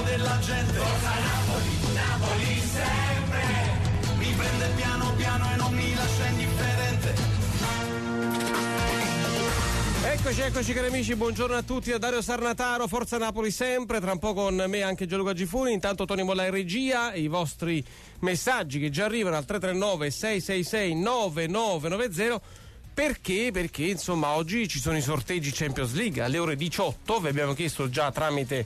della gente. Forza Napoli, Napoli sempre, mi prende piano piano e non mi lascia indifferente. Eccoci cari amici, buongiorno a tutti da Dario Sarnataro, Forza Napoli sempre, tra un po' con me anche Gianluca Gifuni, intanto Tony Molla in regia, i vostri messaggi che già arrivano al 339 666 9990. Perché? Perché insomma oggi ci sono i sorteggi Champions League alle ore 18, vi abbiamo chiesto già tramite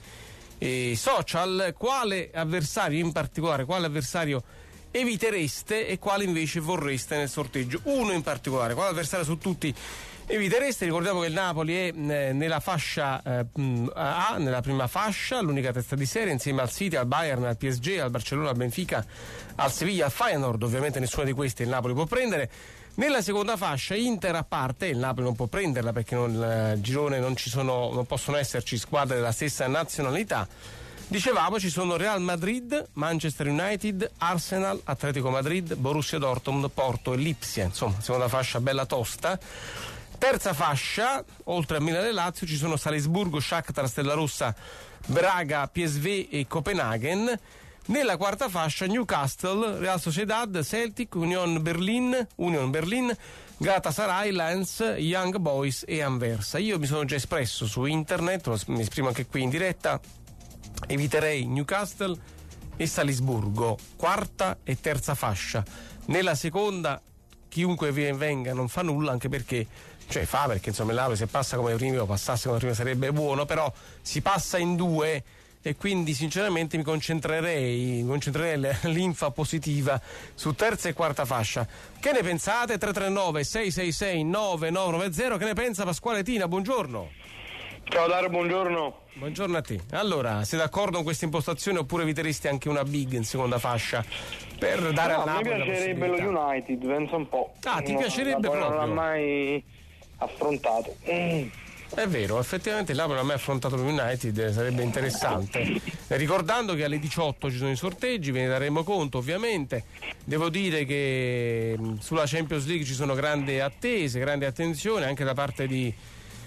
social quale avversario in particolare, quale avversario evitereste e quale invece vorreste nel sorteggio, uno in particolare, quale avversario su tutti evitereste. Ricordiamo che il Napoli è nella fascia A, nella prima fascia, l'unica testa di serie, insieme al City, al Bayern, al PSG, al Barcellona, al Benfica, al Sevilla, al Feyenoord. Ovviamente nessuna di queste il Napoli può prendere. Nella seconda fascia Inter a parte, il Napoli non può prenderla perché nel girone non possono esserci squadre della stessa nazionalità. Dicevamo ci sono Real Madrid, Manchester United, Arsenal, Atletico Madrid, Borussia Dortmund, Porto e Lipsia, insomma seconda fascia bella tosta. Terza fascia, oltre a Milano e Lazio, ci sono Salisburgo, Shakhtar, Stella Rossa, Braga, PSV e Copenaghen. Nella quarta fascia Newcastle, Real Sociedad, Celtic, Union Berlin, Galatasaray, Lens, Young Boys e Anversa. Io mi sono già espresso su internet, mi esprimo anche qui in diretta, eviterei Newcastle e Salisburgo, quarta e terza fascia. Nella seconda chiunque venga non fa nulla, anche perché perché insomma il Napoli se passa come primi o passasse come primi sarebbe buono, però si passa in due e quindi sinceramente mi concentrerei l'infa positiva su terza e quarta fascia. Che ne pensate? 339 666 9990. Che ne pensa Pasquale Tina? Buongiorno. Ciao Dario, buongiorno. Buongiorno a te. Allora, sei d'accordo con questa impostazione oppure eviteresti anche una big in seconda fascia per dare al Napoli? A me piacerebbe lo United, pensa un po'. Ti piacerebbe proprio? Non l'ha mai affrontato. È vero, effettivamente il Napoli non ha mai affrontato lo United, sarebbe interessante. Ricordando che alle 18 ci sono i sorteggi, ve ne daremo conto ovviamente. Devo dire che sulla Champions League ci sono grandi attese, grande attenzione anche da parte di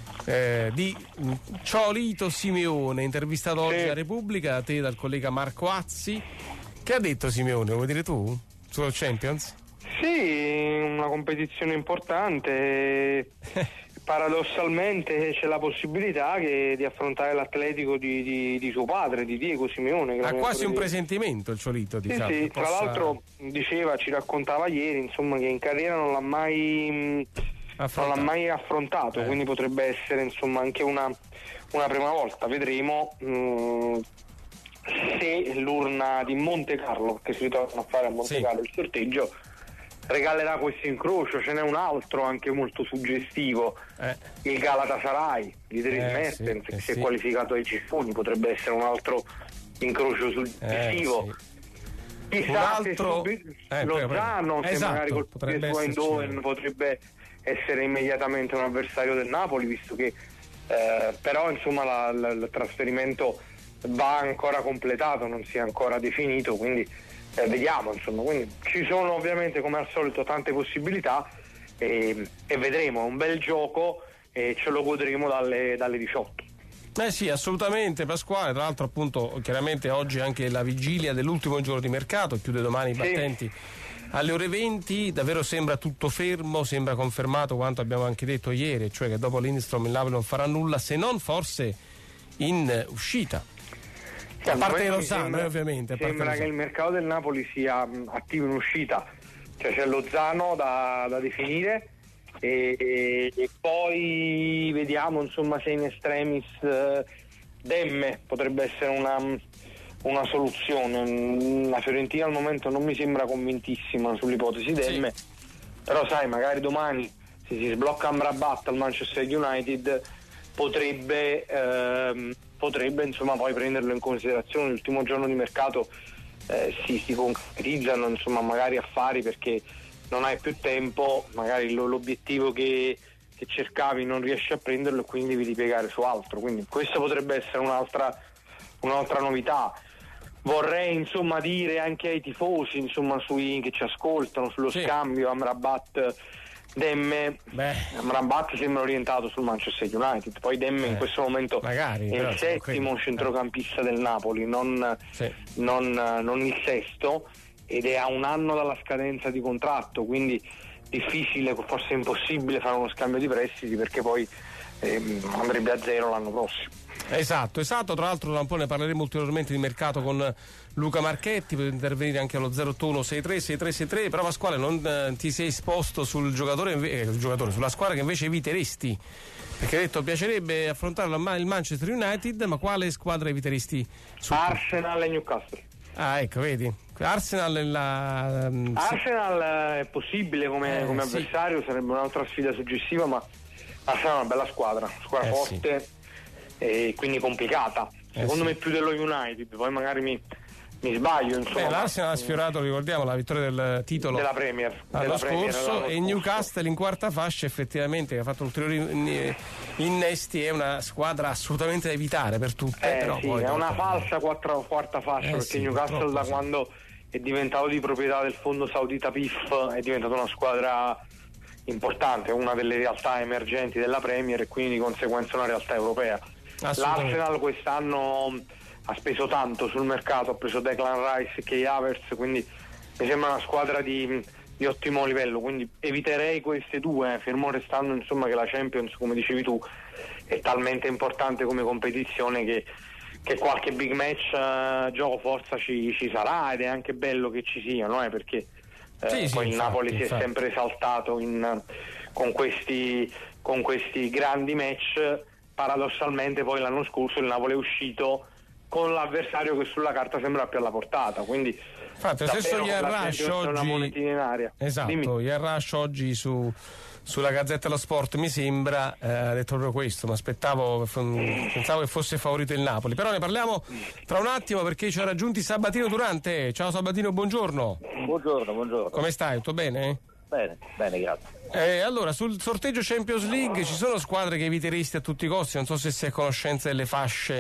Ciolito Simeone, intervistato oggi a Repubblica, a te dal collega Marco Azzi. Che ha detto Simeone, vuoi dire tu? Sullo Champions? Sì, una competizione importante. Paradossalmente c'è la possibilità di affrontare l'Atletico di suo padre, di Diego Simeone. Ha quasi un presentimento il Ciolito, diciamo. Sì, tra l'altro ci raccontava ieri, insomma, che in carriera non l'ha mai affrontato, quindi potrebbe essere insomma anche una prima volta. Vedremo se l'urna di Monte Carlo, che si ritorna a fare a Monte Carlo il sorteggio, regalerà questo incrocio. Ce n'è un altro anche molto suggestivo, il Galatasaray di Dries Mertens, che si è qualificato ai ciffoni, potrebbe essere un altro incrocio suggestivo. Chissà se Lozano, che magari col suo Eindhoven potrebbe essere immediatamente un avversario del Napoli, visto che però insomma il trasferimento va ancora completato, non si è ancora definito, quindi vediamo, insomma. Quindi ci sono ovviamente come al solito tante possibilità e vedremo, un bel gioco e ce lo godremo dalle 18. Sì, assolutamente Pasquale, tra l'altro appunto chiaramente oggi è anche la vigilia dell'ultimo giorno di mercato, chiude domani i battenti alle ore 20, davvero sembra tutto fermo, sembra confermato quanto abbiamo anche detto ieri, cioè che dopo Lindstrom il Napoli non farà nulla, se non forse in uscita. A parte Lozano, ovviamente. Sembra che il mercato del Napoli sia attivo in uscita, cioè c'è Lozano da definire e poi vediamo insomma se in extremis Demme potrebbe essere una soluzione. La Fiorentina al momento non mi sembra convintissima sull'ipotesi Demme, però sai, magari domani se si sblocca Amrabat al Manchester United potrebbe insomma poi prenderlo in considerazione. L'ultimo giorno di mercato si concretizzano insomma magari affari perché non hai più tempo, magari l'obiettivo che cercavi non riesci a prenderlo e quindi devi ripiegare su altro, quindi questo potrebbe essere un'altra novità. Vorrei insomma dire anche ai tifosi insomma che ci ascoltano sullo scambio Amrabat Demme, Amrabat sembra orientato sul Manchester United, poi Demme in questo momento magari, è il settimo centrocampista del Napoli, non il sesto, ed è a un anno dalla scadenza di contratto, quindi difficile, forse impossibile fare uno scambio di prestiti, perché poi andrebbe a zero l'anno prossimo. Esatto, tra l'altro tra un po' ne parleremo ulteriormente di mercato con Luca Marchetti, per intervenire anche allo 081 63 però Pasquale non ti sei esposto sul giocatore, sulla squadra che invece eviteresti, perché hai detto piacerebbe affrontare il Manchester United, ma quale squadra eviteresti? Arsenal e Newcastle. Ah, ecco, vedi, Arsenal è possibile come avversario, sarebbe un'altra sfida suggestiva, ma Arsenal è una bella squadra forte, sì. E quindi complicata, secondo me più dello United, poi magari mi sbaglio, insomma. L'Arsenal ha sfiorato, ricordiamo, la vittoria del titolo della Premier l'anno scorso, e Newcastle in quarta fascia effettivamente, che ha fatto ulteriori innesti, è una squadra assolutamente da evitare per tutte, però sì, è una falsa quarta fascia, perché Newcastle da quando è diventato di proprietà del fondo saudita PIF è diventata una squadra importante, una delle realtà emergenti della Premier, e quindi di conseguenza una realtà europea. L'Arsenal quest'anno ha speso tanto sul mercato, ha preso Declan Rice e Kay Havertz, quindi mi sembra una squadra di ottimo livello, quindi eviterei queste due, fermo restando insomma che la Champions, come dicevi tu, è talmente importante come competizione che qualche big match gioco forza ci sarà, ed è anche bello che ci siano, perché poi il Napoli si è sempre esaltato con questi grandi match. Paradossalmente poi l'anno scorso il Napoli è uscito con l'avversario che sulla carta sembra più alla portata, quindi infatti lo stesso Yarrash oggi, una monetina in aria. Esatto, Yarrash oggi sulla Gazzetta dello Sport mi sembra ha detto proprio questo, ma pensavo che fosse favorito il Napoli, però ne parliamo tra un attimo, perché ci ha raggiunti Sabatino Durante. Ciao Sabatino, buongiorno. Buongiorno. Come stai? Tutto bene? Bene, grazie. Allora, sul sorteggio Champions League ci sono squadre che eviteresti a tutti i costi? Non so se sei a conoscenza delle fasce.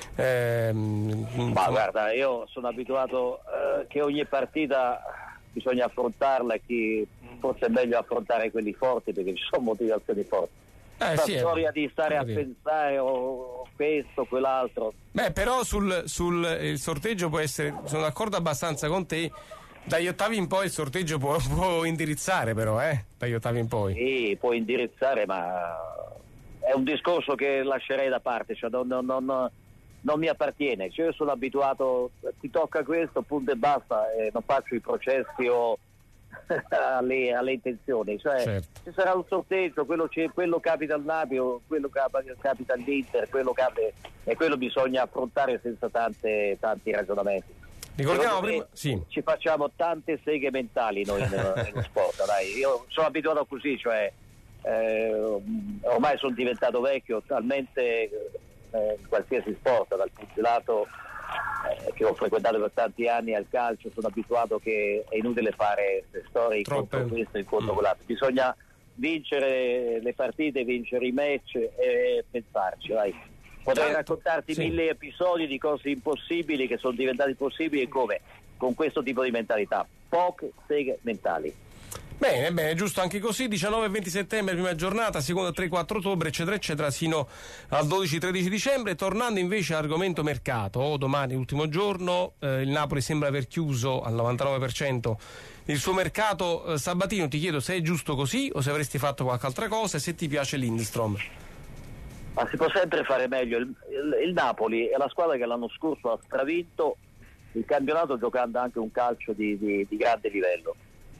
Ma guarda, io sono abituato che ogni partita bisogna affrontarla, e che forse è meglio affrontare quelli forti, perché ci sono motivazioni forti. La storia di stare a pensare questo, quell'altro. Però sul il sorteggio può essere, sono d'accordo abbastanza con te. Dagli ottavi in poi il sorteggio può indirizzare, però, dagli ottavi in poi. Sì, può indirizzare, ma è un discorso che lascerei da parte, cioè non mi appartiene. Cioè, io sono abituato, ti tocca questo, punto e basta, e non faccio i processi o alle intenzioni. Cioè, certo. Ci sarà un sorteggio, quello capita al Napoli, quello capita all'Inter, e quello bisogna affrontare senza tanti ragionamenti. Ricordiamo prima, ci facciamo tante seghe mentali noi nello sport, dai. Io sono abituato così, cioè ormai sono diventato vecchio talmente in qualsiasi sport, dal pugilato che ho frequentato per tanti anni, al calcio sono abituato che è inutile fare le storie contro questo e contro quell'altro, bisogna vincere le partite, vincere i match e pensarci, dai. Potrei raccontarti 1000 episodi di cose impossibili che sono diventati possibili, come con questo tipo di mentalità, poche seghe mentali. Bene, giusto anche così. 19 e 20 settembre, prima giornata, seconda 3-4 ottobre, eccetera, sino al 12-13 dicembre. Tornando invece all'argomento mercato, domani ultimo giorno, il Napoli sembra aver chiuso al 99% il suo mercato. Sabatino, ti chiedo se è giusto così o se avresti fatto qualche altra cosa, e se ti piace Lindstrom. Ma si può sempre fare meglio. Il Napoli è la squadra che l'anno scorso ha stravinto il campionato giocando anche un calcio di grande livello.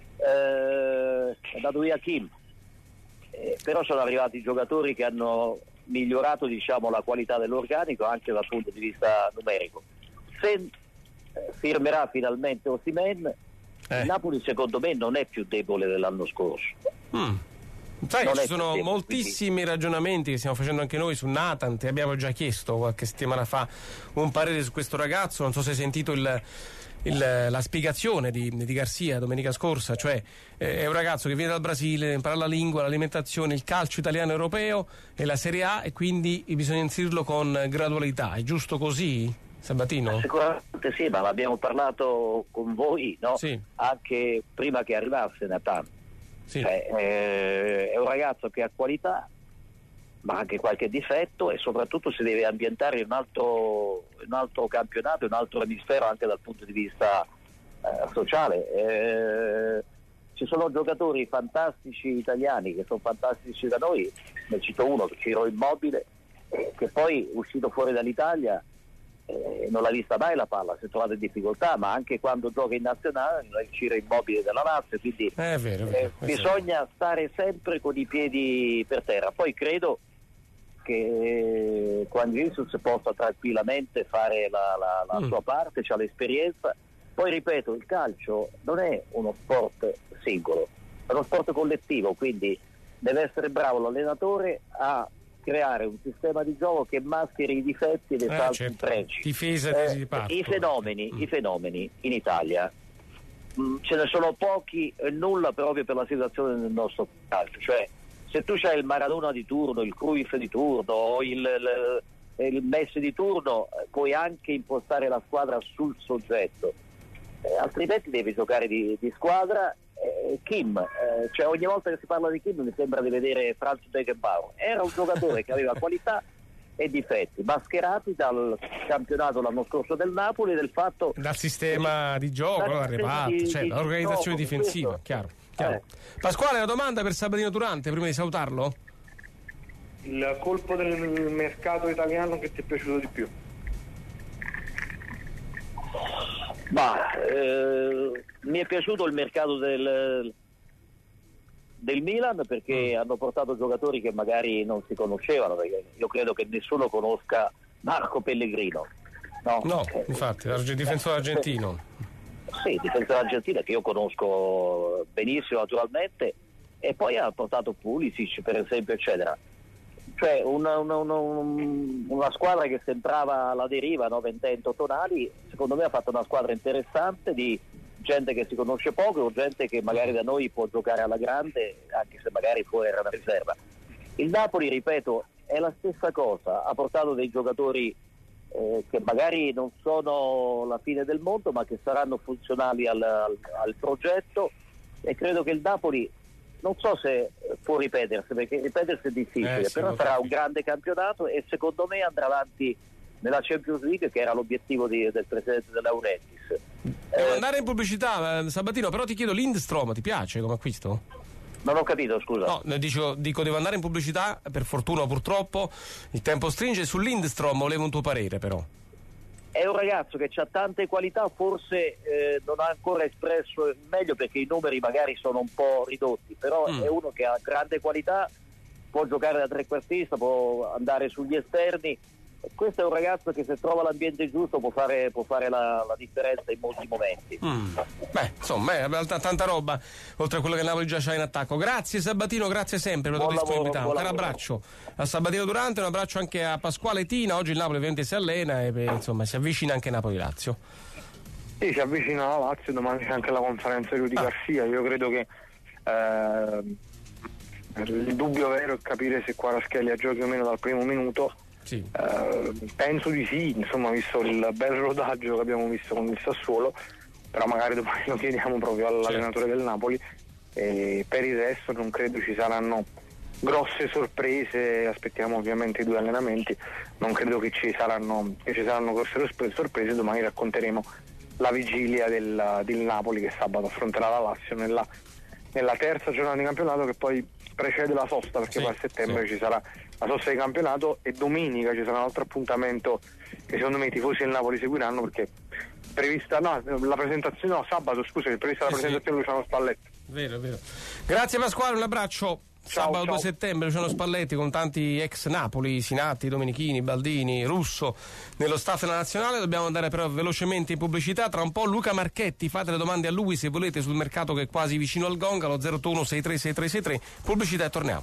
È andato via Kim, però sono arrivati giocatori che hanno migliorato, diciamo, la qualità dell'organico anche dal punto di vista numerico. Se firmerà finalmente Osimhen, il Napoli secondo me non è più debole dell'anno scorso. Sai, ci sono moltissimi ragionamenti che stiamo facendo anche noi su Nathan. Ti abbiamo già chiesto qualche settimana fa un parere su questo ragazzo. Non so se hai sentito la spiegazione di Garcia domenica scorsa. Cioè è un ragazzo che viene dal Brasile, impara la lingua, l'alimentazione, il calcio italiano europeo e la Serie A, e quindi bisogna inserirlo con gradualità. È giusto così, Sabatino? Sicuramente sì, ma l'abbiamo parlato con voi, no? Sì. Anche prima che arrivasse Nathan. Sì. È un ragazzo che ha qualità, ma anche qualche difetto, e soprattutto si deve ambientare in un altro campionato, in un altro emisfero anche dal punto di vista sociale. Ci sono giocatori fantastici italiani che sono fantastici da noi, ne cito uno, Ciro Immobile, che poi uscito fuori dall'Italia non l'ha vista mai la palla, si è trovato in difficoltà, ma anche quando gioca in nazionale non è il Ciro Immobile della Lazio, quindi È vero. bisogna stare sempre con i piedi per terra. Poi credo che Juan Jesus possa tranquillamente fare la sua parte, c'ha l'esperienza. Poi ripeto, il calcio non è uno sport singolo, è uno sport collettivo, quindi deve essere bravo l'allenatore a creare un sistema di gioco che mascheri i difetti ed esalti i pregi. Difesa e di parto. I fenomeni in Italia ce ne sono pochi e nulla proprio per la situazione del nostro calcio, cioè se tu c'hai il Maradona di turno, il Cruyff di turno o il Messi di turno, puoi anche impostare la squadra sul soggetto, altrimenti devi giocare di squadra. Kim, cioè ogni volta che si parla di Kim mi sembra di vedere Franz Beckenbauer. Era un giocatore che aveva qualità e difetti mascherati dal campionato l'anno scorso del Napoli, del fatto dal sistema di gioco, l'organizzazione difensiva, chiaro. Pasquale, una domanda per Sabatino Durante prima di salutarlo? Il colpo del mercato italiano che ti è piaciuto di più? Mi è piaciuto il mercato del Milan, perché hanno portato giocatori che magari non si conoscevano, perché io credo che nessuno conosca Marco Pellegrino. No, infatti, difensore argentino. Sì, difensore argentino che io conosco benissimo naturalmente, e poi ha portato Pulisic per esempio, eccetera. Cioè una squadra che sembrava alla deriva, Ventento Tonali, secondo me ha fatto una squadra interessante di gente che si conosce poco o gente che magari da noi può giocare alla grande, anche se magari fuori era una riserva. Il Napoli, ripeto, è la stessa cosa, ha portato dei giocatori che magari non sono la fine del mondo, ma che saranno funzionali al progetto, e credo che il Napoli, non so se può ripetersi, perché ripetersi è difficile, però sarà un grande campionato e secondo me andrà avanti nella Champions League, che era l'obiettivo del presidente De Laurentiis. Devo andare in pubblicità, Sabatino, però ti chiedo, Lindstrom ti piace come acquisto? Non ho capito, scusa. No, dico devo andare in pubblicità, per fortuna o purtroppo il tempo stringe. Su Lindstrom volevo un tuo parere, però. È un ragazzo che ha tante qualità, forse non ha ancora espresso meglio perché i numeri magari sono un po' ridotti, però è uno che ha grande qualità, può giocare da trequartista, può andare sugli esterni. Questo è un ragazzo che se trova l'ambiente giusto può fare la differenza in molti momenti. Beh, insomma, è tanta roba, oltre a quello che Napoli già c'ha in attacco. Grazie Sabatino, grazie sempre per la tua disponibilità. Un abbraccio a Sabatino Durante, un abbraccio anche a Pasquale Tina. Oggi il Napoli ovviamente si allena e insomma si avvicina anche Napoli-Lazio. Sì, si avvicina la Lazio, domani c'è anche la conferenza di Rudy Garcia. Io credo che il dubbio vero è capire se Kvaratskhelia giochi o meno dal primo minuto. Sì. Penso di sì, insomma, visto il bel rodaggio che abbiamo visto con il Sassuolo, però magari domani lo chiediamo proprio all'allenatore del Napoli. E per il resto non credo ci saranno grosse sorprese, aspettiamo ovviamente i 2 allenamenti, non credo che ci saranno grosse sorprese. Domani racconteremo la vigilia del Napoli che sabato affronterà la Lazio nella terza giornata di campionato, che poi precede la sosta, perché poi a settembre ci sarà la sosta di campionato e domenica ci sarà un altro appuntamento che secondo me i tifosi del Napoli seguiranno, perché sabato è prevista la presentazione di Luciano Spalletti. Vero. Grazie Pasquale, un abbraccio. Sabato 2 settembre Luciano Spalletti con tanti ex Napoli, Sinatti, Domenichini, Baldini, Russo nello staff della nazionale. Dobbiamo andare però velocemente in pubblicità. Tra un po' Luca Marchetti, fate le domande a lui se volete sul mercato che è quasi vicino al gong, allo 081 636363. Pubblicità e torniamo.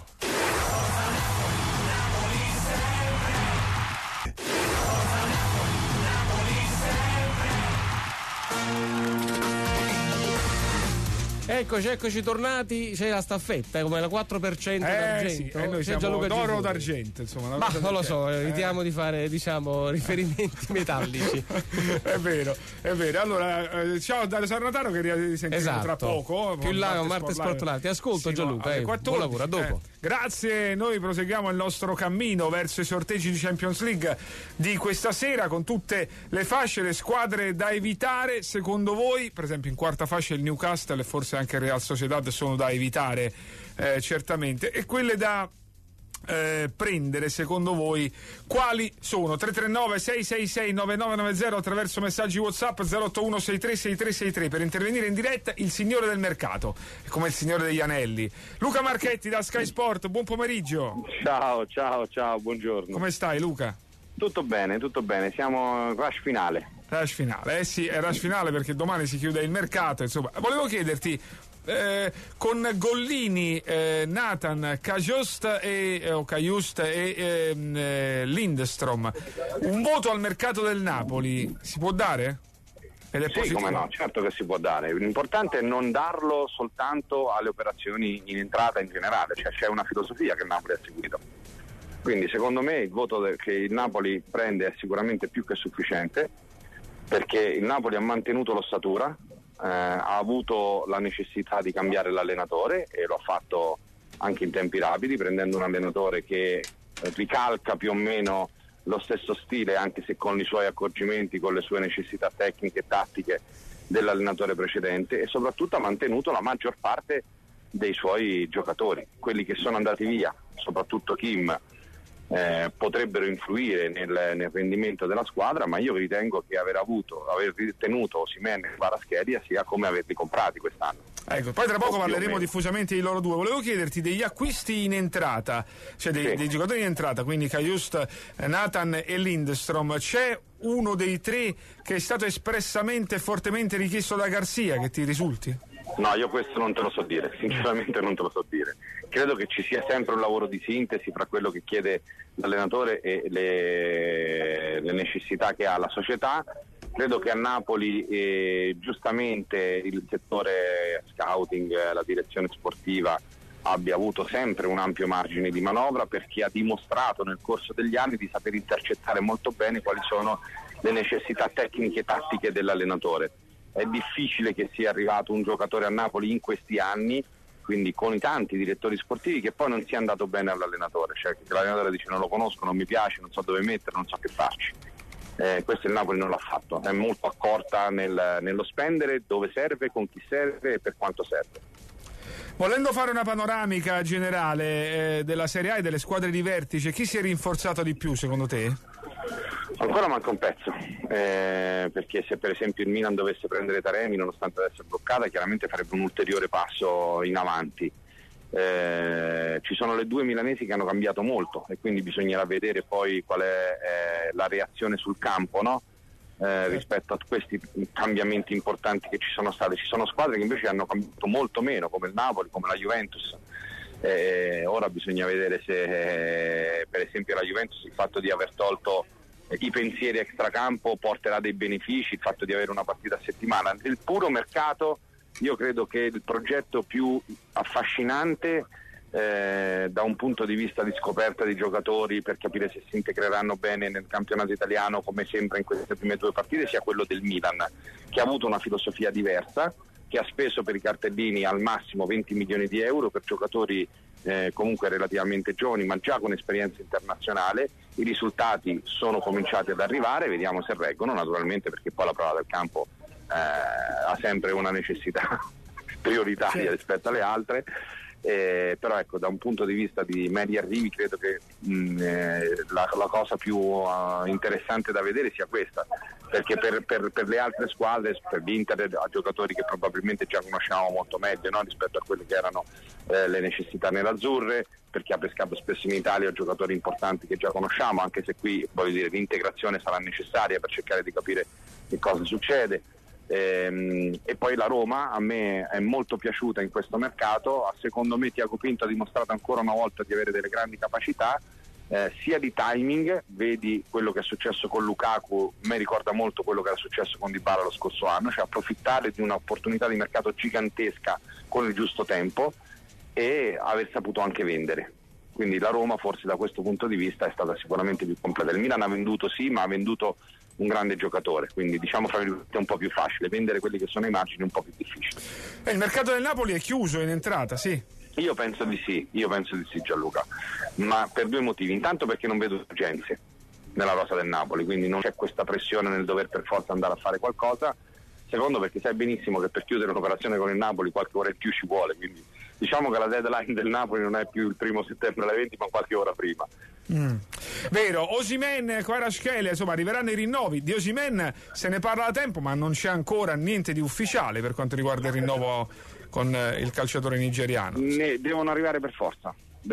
Eccoci tornati, c'è la staffetta, come la 4% d'argento. Sì, noi c'è siamo Gianluca d'oro o Gifuni. d'argento, insomma. Ma non lo so, evitiamo di fare, diciamo, riferimenti metallici. È vero. Allora, ciao Dario Sarnataro, che risentiremo tra poco. Più là, Marte Sport Live. Ti ascolto, Gianluca. Buon lavoro, a dopo. Grazie, noi proseguiamo il nostro cammino verso i sorteggi di Champions League di questa sera con tutte le fasce, le squadre da evitare. Secondo voi, per esempio in quarta fascia il Newcastle e forse anche il Real Sociedad sono da evitare certamente, e quelle da prendere secondo voi quali sono? 339 666 9990 attraverso messaggi WhatsApp 081 636363 per intervenire in diretta. Il signore del mercato è come il signore degli anelli, Luca Marchetti da Sky Sport. Buon pomeriggio. Ciao, buongiorno. Come stai, Luca? Tutto bene, siamo rush finale. Sì, è rush finale perché domani si chiude il mercato, insomma. Volevo chiederti, con Gollini, Nathan, Cajuste e Lindstrom, un voto al mercato del Napoli si può dare? Ed è sì, come no, certo che si può dare. L'importante è non darlo soltanto alle operazioni in entrata in generale, cioè c'è una filosofia che il Napoli ha seguito. Quindi secondo me il voto che il Napoli prende è sicuramente più che sufficiente, perché il Napoli ha mantenuto l'ossatura, ha avuto la necessità di cambiare l'allenatore e lo ha fatto anche in tempi rapidi, prendendo un allenatore che ricalca più o meno lo stesso stile, anche se con i suoi accorgimenti, con le sue necessità tecniche e tattiche dell'allenatore precedente, e soprattutto ha mantenuto la maggior parte dei suoi giocatori. Quelli che sono andati via, soprattutto Kim, potrebbero influire nel rendimento della squadra, ma io ritengo che aver ritenuto Osimhen e Kvaratskhelia sia come averli comprati quest'anno. Ecco, poi tra poco parleremo diffusamente di loro due. Volevo chiederti degli acquisti in entrata, cioè dei giocatori in entrata, quindi Cajuste, Nathan e Lindstrom. C'è uno dei tre che è stato espressamente e fortemente richiesto da Garcia, che ti risulti? No, io questo non te lo so dire, sinceramente non te lo so dire. Credo che ci sia sempre un lavoro di sintesi fra quello che chiede l'allenatore e le necessità che ha la società. Credo che a Napoli giustamente il settore scouting, la direzione sportiva abbia avuto sempre un ampio margine di manovra, perché ha dimostrato nel corso degli anni di saper intercettare molto bene quali sono le necessità tecniche e tattiche dell'allenatore. È difficile che sia arrivato un giocatore a Napoli in questi anni, quindi con i tanti direttori sportivi, che poi non sia andato bene all'allenatore, cioè che l'allenatore dice non lo conosco, non mi piace, non so dove mettere, non so che farci. Questo il Napoli non l'ha fatto, è molto accorta nello spendere, dove serve, con chi serve e per quanto serve. Volendo fare una panoramica generale della Serie A e delle squadre di vertice, chi si è rinforzato di più secondo te? Ancora manca un pezzo, perché se per esempio il Milan dovesse prendere Taremi, nonostante essere bloccata, chiaramente farebbe un ulteriore passo in avanti. Ci sono le due milanesi che hanno cambiato molto e quindi bisognerà vedere poi qual è la reazione sul campo, no? Rispetto a questi cambiamenti importanti che ci sono stati. Ci sono squadre che invece hanno cambiato molto meno, come il Napoli, come la Juventus. Ora bisogna vedere se per esempio la Juventus il fatto di aver tolto i pensieri extracampo porterà dei benefici, il fatto di avere una partita a settimana. Nel puro mercato io credo che il progetto più affascinante da un punto di vista di scoperta di giocatori, per capire se si integreranno bene nel campionato italiano, come sembra in queste prime due partite, sia quello del Milan, che ha avuto una filosofia diversa, che ha speso per i cartellini al massimo 20 milioni di euro per giocatori comunque relativamente giovani ma già con esperienza internazionale. I risultati sono cominciati ad arrivare, vediamo se reggono, naturalmente, perché poi la prova del campo ha sempre una necessità prioritaria rispetto alle altre. Però ecco, da un punto di vista di medi arrivi credo che la cosa più interessante da vedere sia questa, perché per le altre squadre, per l'Inter, ha giocatori che probabilmente già conosciamo molto meglio, no? Rispetto a quelle che erano le necessità nell'azzurre, perché ha pescato spesso in Italia giocatori importanti che già conosciamo, anche se qui voglio dire l'integrazione sarà necessaria per cercare di capire che cosa succede. E poi la Roma a me è molto piaciuta in questo mercato. Secondo me Tiago Pinto ha dimostrato ancora una volta di avere delle grandi capacità, sia di timing, vedi quello che è successo con Lukaku, mi ricorda molto quello che era successo con Dybala lo scorso anno, cioè approfittare di un'opportunità di mercato gigantesca con il giusto tempo e aver saputo anche vendere. Quindi la Roma forse da questo punto di vista è stata sicuramente più completa. Il Milan ha venduto sì, ma ha venduto un grande giocatore, quindi diciamo fra virgolette è un po' più facile, vendere quelli che sono i margini è un po' più difficile. Il mercato del Napoli è chiuso in entrata, sì? Io penso di sì Gianluca, ma per due motivi. Intanto perché non vedo urgenze nella rosa del Napoli, quindi non c'è questa pressione nel dover per forza andare a fare qualcosa. Secondo perché sai benissimo che per chiudere un'operazione con il Napoli qualche ora in più ci vuole, quindi diciamo che la deadline del Napoli non è più il 1 settembre alle 20 ma qualche ora prima. Vero. Osimhen, Kvaratskhelia, insomma arriveranno i rinnovi di Osimhen, se ne parla da tempo ma non c'è ancora niente di ufficiale per quanto riguarda il rinnovo con il calciatore nigeriano. Devono arrivare per forza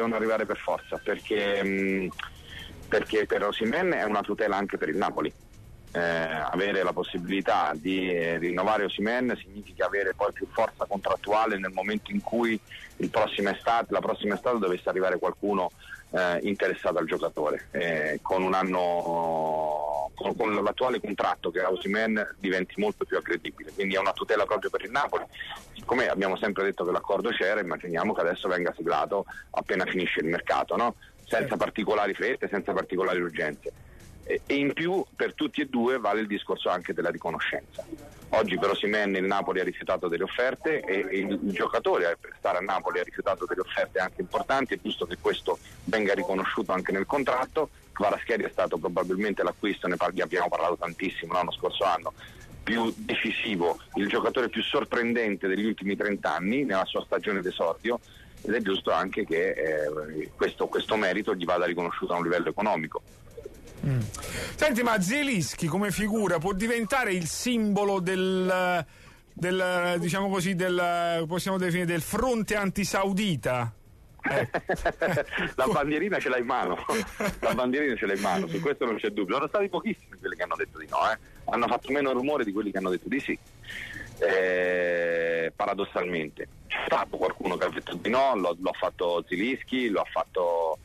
perché per Osimhen è una tutela anche per il Napoli. Avere la possibilità di rinnovare Osimhen significa avere poi più forza contrattuale nel momento in cui la prossima estate dovesse arrivare qualcuno interessato al giocatore, con un anno con l'attuale contratto che ha Osimhen diventi molto più aggredibile, quindi è una tutela proprio per il Napoli. Siccome abbiamo sempre detto che l'accordo c'era, immaginiamo che adesso venga siglato appena finisce il mercato, no? Senza particolari frette, senza particolari urgenze. E in più per tutti e due vale il discorso anche della riconoscenza. Oggi per Osimhen il Napoli ha rifiutato delle offerte e il giocatore per stare a Napoli ha rifiutato delle offerte anche importanti, è giusto che questo venga riconosciuto anche nel contratto. Kvaratskhelia è stato probabilmente l'acquisto, ne abbiamo parlato tantissimo lo scorso anno, più decisivo, il giocatore più sorprendente degli ultimi 30 anni nella sua stagione d'esordio, ed è giusto anche che questo merito gli vada riconosciuto a un livello economico. Senti, ma Zielinski come figura può diventare il simbolo del diciamo così, possiamo definire del fronte antisaudita? La bandierina ce l'ha in mano, su questo non c'è dubbio. Sono stati pochissimi quelli che hanno detto di no, hanno fatto meno rumore di quelli che hanno detto di sì. Paradossalmente c'è stato qualcuno che ha detto di no, lo ha fatto Zielinski, lo ha fatto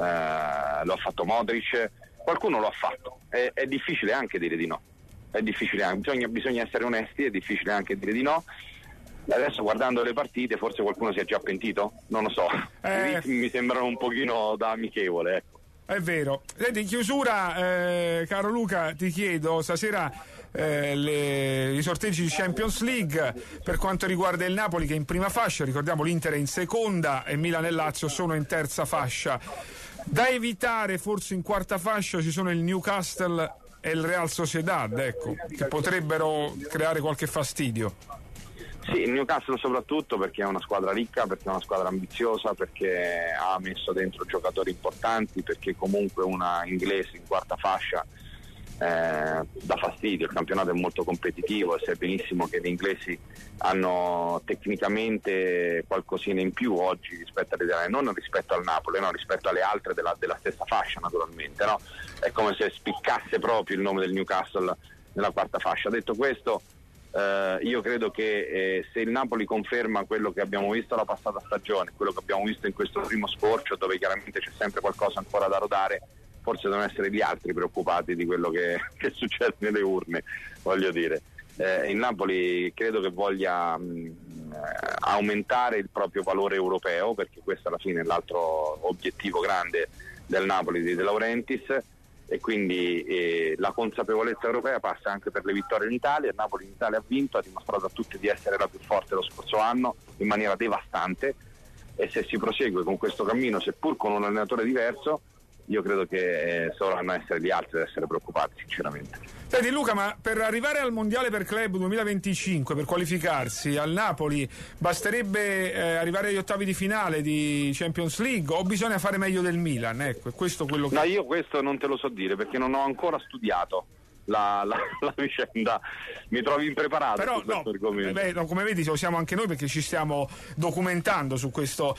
Modric. Qualcuno lo ha fatto, è difficile anche dire di no, bisogna essere onesti, è difficile anche dire di no. Adesso guardando le partite forse qualcuno si è già pentito, non lo so, i ritmi mi sembrano un pochino da amichevole, ecco. È vero. Senti, in chiusura, caro Luca, ti chiedo stasera i sorteggi di Champions League per quanto riguarda il Napoli che è in prima fascia, ricordiamo l'Inter è in seconda e Milan e Lazio sono in terza fascia. Da evitare forse in quarta fascia ci sono il Newcastle e il Real Sociedad, ecco, che potrebbero creare qualche fastidio. Sì, il Newcastle soprattutto perché è una squadra ricca, perché è una squadra ambiziosa, perché ha messo dentro giocatori importanti, perché comunque una inglese in quarta fascia dà fastidio. Il campionato è molto competitivo e sai benissimo che gli inglesi hanno tecnicamente qualcosina in più oggi rispetto all'Italia, non rispetto al Napoli, no, rispetto alle altre della stessa fascia naturalmente, no? È come se spiccasse proprio il nome del Newcastle nella quarta fascia. Detto questo, io credo che se il Napoli conferma quello che abbiamo visto la passata stagione, quello che abbiamo visto in questo primo scorcio, dove chiaramente c'è sempre qualcosa ancora da rodare, forse devono essere gli altri preoccupati di quello che succede nelle urne, voglio dire. Il Napoli credo che voglia aumentare il proprio valore europeo, perché questo alla fine è l'altro obiettivo grande del Napoli di De Laurentiis, e quindi la consapevolezza europea passa anche per le vittorie in Italia. Il Napoli in Italia ha vinto, ha dimostrato a tutti di essere la più forte lo scorso anno in maniera devastante, e se si prosegue con questo cammino, seppur con un allenatore diverso, io credo che dovranno essere gli altri ad essere preoccupati sinceramente. Senti Luca, ma per arrivare al Mondiale per Club 2025, per qualificarsi al Napoli, basterebbe arrivare agli ottavi di finale di Champions League o bisogna fare meglio del Milan? Ecco, è questo quello che... No, io questo non te lo so dire perché non ho ancora studiato la vicenda, mi trovi impreparato. Però su questo argomento. come vedi lo siamo anche noi, perché ci stiamo documentando su questa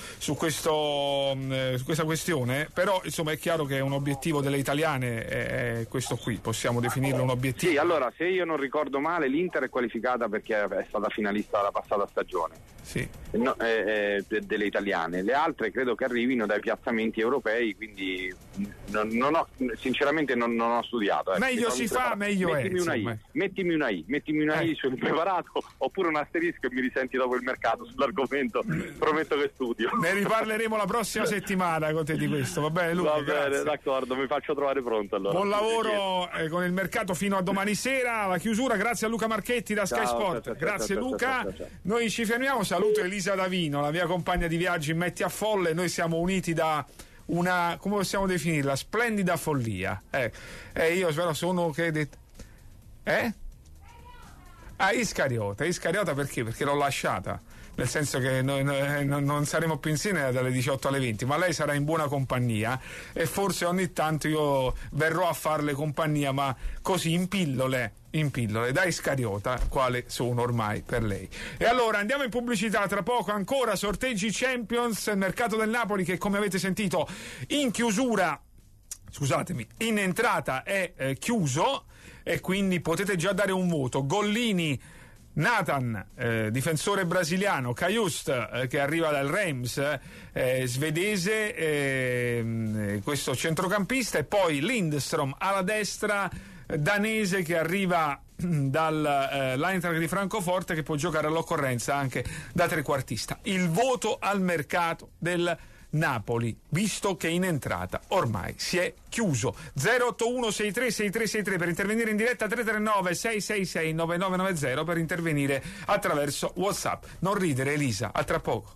questione, però insomma è chiaro che è un obiettivo delle italiane, è questo qui, possiamo definirlo un obiettivo. Sì, allora, se io non ricordo male, l'Inter è qualificata perché è stata finalista la passata stagione. Sì. Delle italiane, le altre credo che arrivino dai piazzamenti europei, quindi sinceramente non ho studiato. Meglio si fa, meglio è. Mettimi una I, sono preparato, oppure un asterisco e mi risenti dopo il mercato sull'argomento, prometto che studio. Ne riparleremo la prossima settimana con te di questo, va bene Luca? Va bene, d'accordo, mi faccio trovare pronto allora. Buon lavoro con il mercato fino a domani sera, alla chiusura, grazie a Luca Marchetti da Sky Sport. Grazie Luca. Noi ci fermiamo, saluto Elisa Davino, la mia compagna di viaggio in Metti a Folle. Noi siamo uniti da una, come possiamo definirla, splendida follia. Io però sono Iscariota perché l'ho lasciata, nel senso che noi non saremo più insieme dalle 18 alle 20, ma lei sarà in buona compagnia e forse ogni tanto io verrò a farle compagnia, ma così in pillole da Iscariota, quale sono ormai per lei. E allora andiamo in pubblicità, tra poco ancora sorteggi Champions, il mercato del Napoli che, come avete sentito, in entrata è chiuso, e quindi potete già dare un voto. Gollini, Nathan, difensore brasiliano, Cajuste, che arriva dal Reims, svedese, questo centrocampista, e poi Lindström alla destra, danese, che arriva dall'Eintracht di Francoforte, che può giocare all'occorrenza anche da trequartista. Il voto al mercato del Napoli, visto che in entrata ormai si è chiuso. 081636363 per intervenire in diretta, 339 666 9990 per intervenire attraverso WhatsApp. Non ridere Elisa, a tra poco.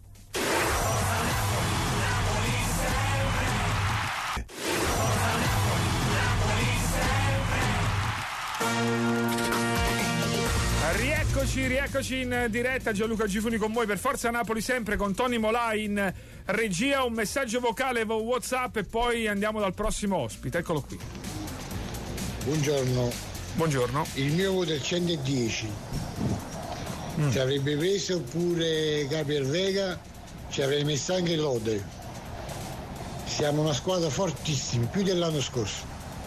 Rieccoci in diretta, Gianluca Gifuni con voi per Forza Napoli sempre, con Tony Molà in regia. Un messaggio vocale WhatsApp e poi andiamo dal prossimo ospite. Eccolo qui. Buongiorno. Il mio voto è 110. Ci avrebbe preso pure Gabriel Vega, ci avrei messo anche Lode. Siamo una squadra fortissima, più dell'anno scorso.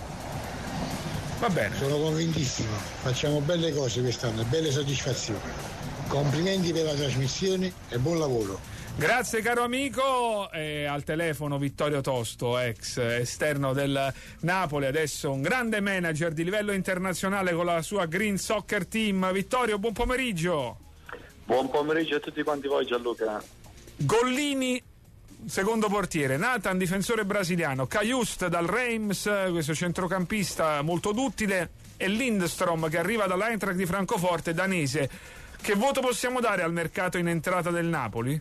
Va bene. Sono convintissimo, facciamo belle cose quest'anno, belle soddisfazioni. Complimenti per la trasmissione e buon lavoro. Grazie caro amico. Al telefono Vittorio Tosto, ex esterno del Napoli, adesso un grande manager di livello internazionale con la sua Green Soccer Team. Vittorio, buon pomeriggio. Buon pomeriggio a tutti quanti voi, Gianluca. Gollini, secondo portiere, Nathan, difensore brasiliano, Cajuste dal Reims, questo centrocampista molto duttile, e Lindström che arriva dall'Eintracht di Francoforte, danese. Che voto possiamo dare al mercato in entrata del Napoli?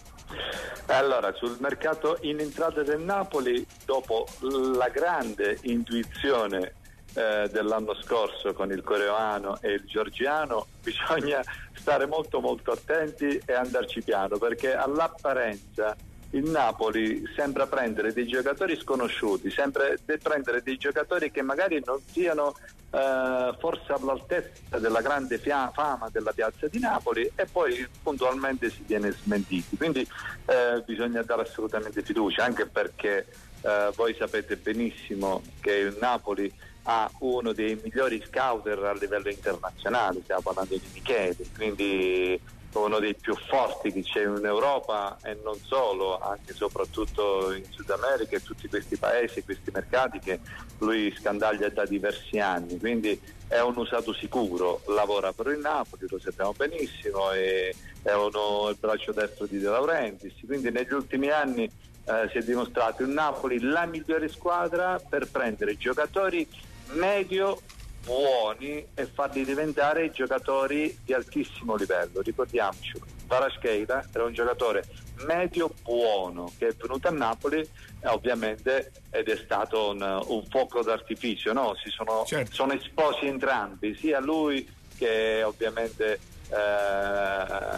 Allora, sul mercato in entrata del Napoli, dopo la grande intuizione dell'anno scorso con il coreano e il georgiano, bisogna stare molto molto attenti e andarci piano, perché all'apparenza il Napoli sembra prendere dei giocatori sconosciuti, sembra prendere dei giocatori che magari non siano forse all'altezza della grande fama della piazza di Napoli, e poi puntualmente si viene smentiti. Quindi bisogna dare assolutamente fiducia, anche perché voi sapete benissimo che il Napoli ha uno dei migliori scouter a livello internazionale, stiamo parlando di Michele, quindi uno dei più forti che c'è in Europa e non solo, anche e soprattutto in Sud America e tutti questi paesi, questi mercati che lui scandaglia da diversi anni, quindi è un usato sicuro, lavora per il Napoli, lo sappiamo benissimo, e è il braccio destro di De Laurentiis, quindi negli ultimi anni si è dimostrato il Napoli la migliore squadra per prendere giocatori medio buoni e farli diventare giocatori di altissimo livello. Ricordiamoci, Kvaratskhelia era un giocatore medio buono che è venuto a Napoli, ovviamente, ed è stato un fuoco d'artificio, no? Sono esposi entrambi, sia lui che ovviamente la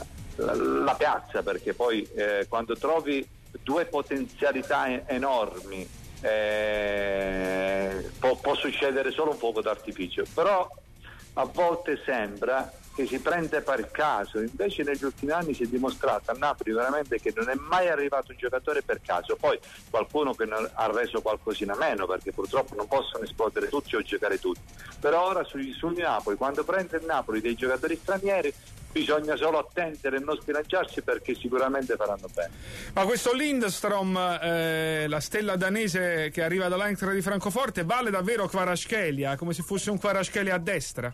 piazza, perché poi quando trovi due potenzialità enormi può succedere solo un fuoco d'artificio, però a volte sembra che si prende per caso, invece negli ultimi anni si è dimostrato a Napoli veramente che non è mai arrivato un giocatore per caso, poi qualcuno che ha reso qualcosina meno, perché purtroppo non possono esplodere tutti o giocare tutti, però ora sul Napoli, quando prende il Napoli dei giocatori stranieri, bisogna solo attendere e non sbilanciarsi, perché sicuramente faranno bene. Ma questo Lindstrom, la stella danese che arriva dall'Eintracht di Francoforte, vale davvero Kvaratskhelia, come se fosse un Kvaratskhelia a destra?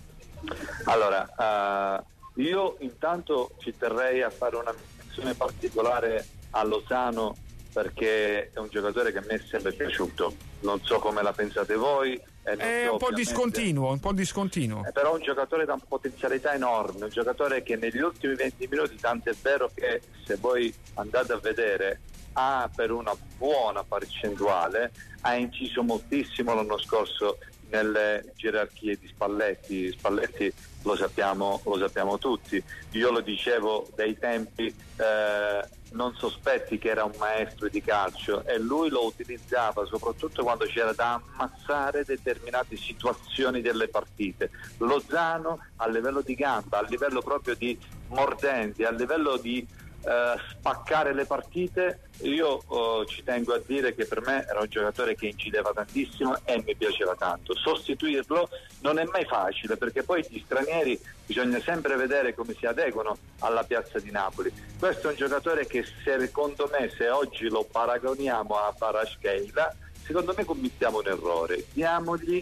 Allora, io intanto ci terrei a fare una menzione particolare a Lozano, perché è un giocatore che a me è sempre piaciuto, non so come la pensate voi. È un po' discontinuo, però è un giocatore da potenzialità enorme, un giocatore che negli ultimi 20 minuti, tanto è vero che se voi andate a vedere, per una buona percentuale ha inciso moltissimo l'anno scorso nelle gerarchie di Spalletti. Spalletti lo sappiamo tutti, io lo dicevo dai tempi non sospetti che era un maestro di calcio, e lui lo utilizzava soprattutto quando c'era da ammazzare determinate situazioni delle partite. Lozano a livello di gamba, a livello proprio di mordenti, a livello di spaccare le partite, io ci tengo a dire che per me era un giocatore che incideva tantissimo e mi piaceva tanto. Sostituirlo non è mai facile, perché poi gli stranieri bisogna sempre vedere come si adeguano alla piazza di Napoli. Questo è un giocatore che secondo me, se oggi lo paragoniamo a Kvaratskhelia, secondo me commettiamo un errore. Diamogli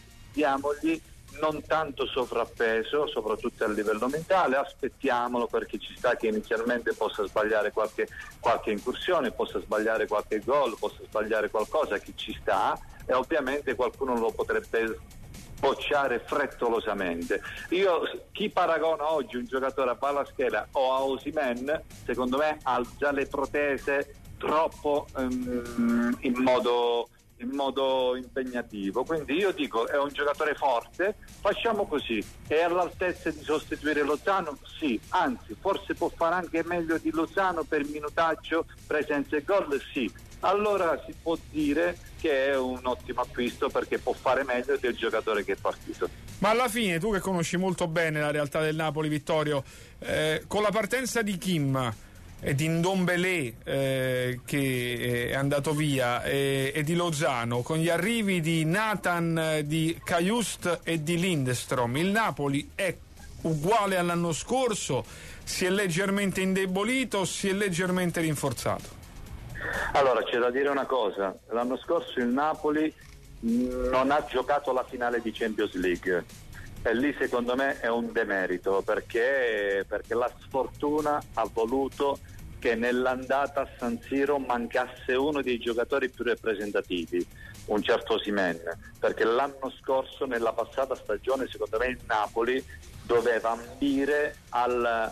non tanto sovrappeso, soprattutto a livello mentale, aspettiamolo, perché ci sta che inizialmente possa sbagliare qualche incursione, possa sbagliare qualche gol, possa sbagliare qualcosa, che ci sta, e ovviamente qualcuno lo potrebbe bocciare frettolosamente. Chi paragona oggi un giocatore a Kvaratskhelia o a Osimhen, secondo me alza le protese troppo in modo impegnativo, quindi io dico è un giocatore forte, facciamo così. È all'altezza di sostituire Lozano? Sì, anzi forse può fare anche meglio di Lozano per minutaggio, presenza e gol? Sì, allora si può dire che è un ottimo acquisto, perché può fare meglio del giocatore che è partito. Ma alla fine, tu che conosci molto bene la realtà del Napoli, Vittorio, con la partenza di Kim e di Ndombele che è andato via, e di Lozano, con gli arrivi di Nathan, di Cajuste e di Lindstrom, il Napoli è uguale all'anno scorso? Si è leggermente indebolito o si è leggermente rinforzato? Allora, c'è da dire una cosa: l'anno scorso il Napoli non ha giocato la finale di Champions League, e lì secondo me è un demerito, perché la sfortuna ha voluto che nell'andata a San Siro mancasse uno dei giocatori più rappresentativi, un certo Osimhen, perché l'anno scorso, nella passata stagione, secondo me il Napoli doveva ambire al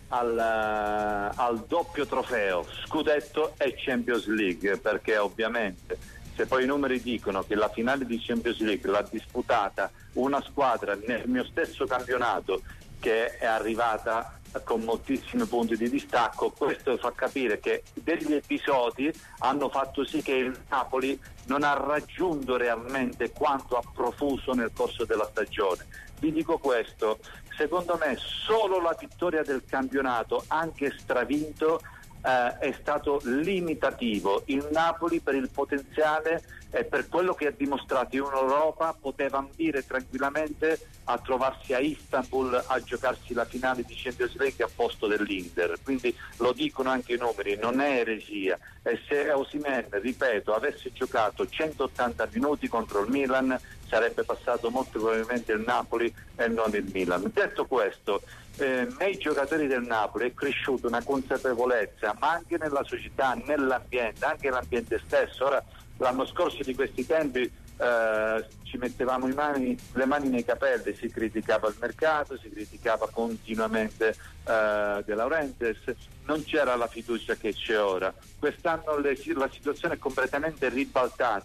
doppio trofeo, scudetto e Champions League, perché ovviamente se poi i numeri dicono che la finale di Champions League l'ha disputata una squadra nel mio stesso campionato, che è arrivata con moltissimi punti di distacco, questo fa capire che degli episodi hanno fatto sì che il Napoli non ha raggiunto realmente quanto ha profuso nel corso della stagione. Vi dico questo: secondo me solo la vittoria del campionato, anche stravinto, è stato limitativo. Il Napoli, per il potenziale e per quello che ha dimostrato in Europa, poteva ambire tranquillamente a trovarsi a Istanbul a giocarsi la finale di Champions League a posto dell'Inter, quindi lo dicono anche i numeri, non è eresia. E se Osimhen, ripeto, avesse giocato 180 minuti contro il Milan, sarebbe passato molto probabilmente il Napoli e non il Milan. Detto questo, nei giocatori del Napoli è cresciuta una consapevolezza, ma anche nella società, nell'ambiente, anche l'ambiente stesso. Ora, l'anno scorso di questi tempi ci mettevamo le mani nei capelli, si criticava il mercato, si criticava continuamente De Laurentiis, non c'era la fiducia che c'è ora. Quest'anno la situazione è completamente ribaltata,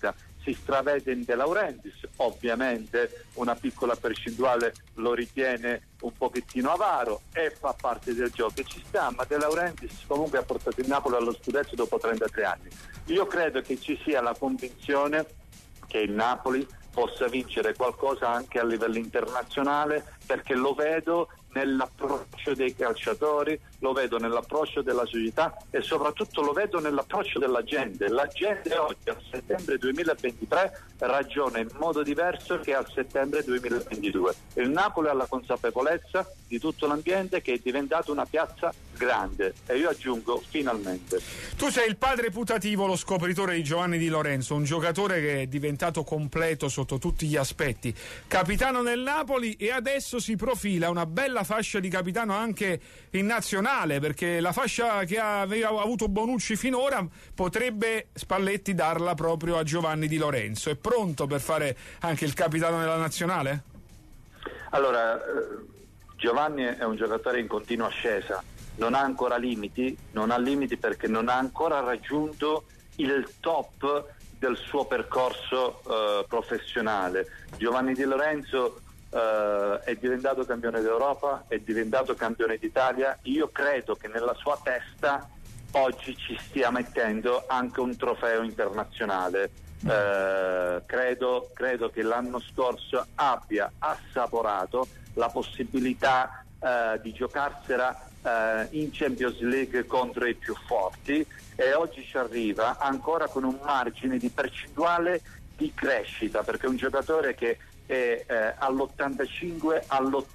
si stravede in De Laurentiis, ovviamente una piccola percentuale lo ritiene un pochettino avaro e fa parte del gioco e ci sta, ma De Laurentiis comunque ha portato il Napoli allo scudetto dopo 33 anni. Io credo che ci sia la convinzione che il Napoli possa vincere qualcosa anche a livello internazionale, perché lo vedo nell'approccio dei calciatori, lo vedo nell'approccio della società e soprattutto lo vedo nell'approccio della gente. La gente oggi a settembre 2023 ragiona in modo diverso che a settembre 2022. Il Napoli ha la consapevolezza di tutto l'ambiente che è diventato una piazza grande e io aggiungo finalmente. Tu sei il padre putativo, lo scopritore di Giovanni Di Lorenzo, un giocatore che è diventato completo sotto tutti gli aspetti, capitano nel Napoli e adesso si profila una bella fascia di capitano anche in nazionale, perché la fascia che aveva avuto Bonucci finora potrebbe Spalletti darla proprio a Giovanni Di Lorenzo. È pronto per fare anche il capitano della nazionale? Allora, Giovanni è un giocatore in continua ascesa, non ha ancora limiti, non ha limiti perché non ha ancora raggiunto il top del suo percorso professionale. Giovanni Di Lorenzo è diventato campione d'Europa, è diventato campione d'Italia. Io credo che nella sua testa oggi ci stia mettendo anche un trofeo internazionale. Credo che l'anno scorso abbia assaporato la possibilità di giocarsela in Champions League contro i più forti e oggi ci arriva ancora con un margine di percentuale di crescita, perché è un giocatore che è all'85